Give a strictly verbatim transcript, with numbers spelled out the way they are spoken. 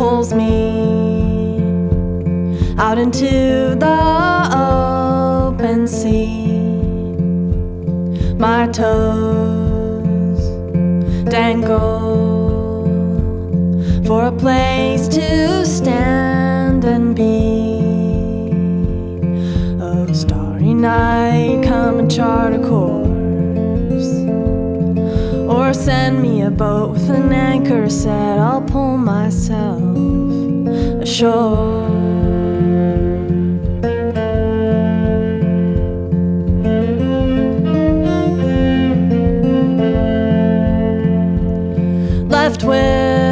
pulls me out into the open sea. My toes dangle for a place to stand and be. Oh, starry night, come and chart a course, or send me a boat with an anchor set. I'll pull myself ashore.